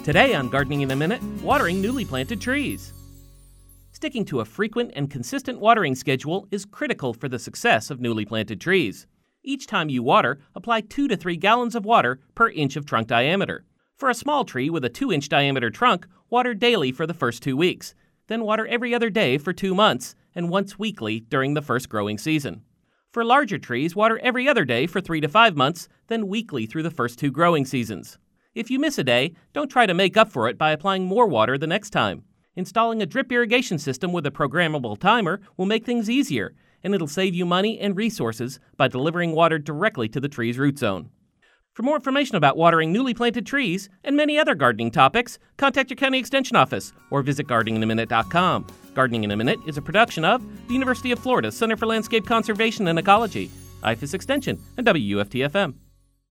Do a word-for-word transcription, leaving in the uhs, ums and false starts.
Today on Gardening in a Minute, watering newly planted trees. Sticking to a frequent and consistent watering schedule is critical for the success of newly planted trees. Each time you water, apply two to three gallons of water per inch of trunk diameter. For a small tree with a two inch diameter trunk, water daily for the first two weeks. Then water every other day for two months, and once weekly during the first growing season. For larger trees, water every other day for three to five months, then weekly through the first two growing seasons. If you miss a day, don't try to make up for it by applying more water the next time. Installing a drip irrigation system with a programmable timer will make things easier, and it'll save you money and resources by delivering water directly to the tree's root zone. For more information about watering newly planted trees and many other gardening topics, contact your county extension office or visit gardening in a minute dot com. Gardening in a Minute is a production of the University of Florida Center for Landscape Conservation and Ecology, I F A S Extension, and W U F T F M.